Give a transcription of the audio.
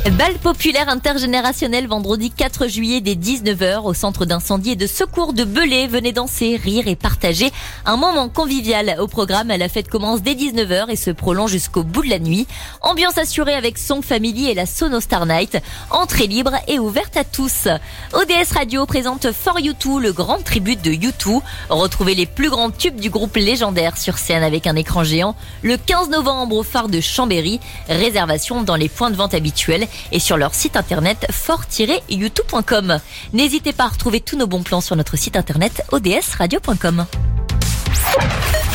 Bal populaire intergénérationnel vendredi 4 juillet dès 19h au centre d'incendie et de secours de Belay. Venez danser, rire et partager un moment convivial au programme. La fête commence dès 19h et se prolonge jusqu'au bout de la nuit. Ambiance assurée avec Song Family et la Sono Star Night. Entrée libre et ouverte à tous. ODS Radio présente For You Too, le grand tribut de U2. Retrouvez les plus grands tubes du groupe légendaire sur scène avec un écran géant le 15 novembre au phare de Chambéry. Réservation dans les points de vente habituels et sur leur site internet for-youtube.com. N'hésitez pas à retrouver tous nos bons plans sur notre site internet odsradio.com.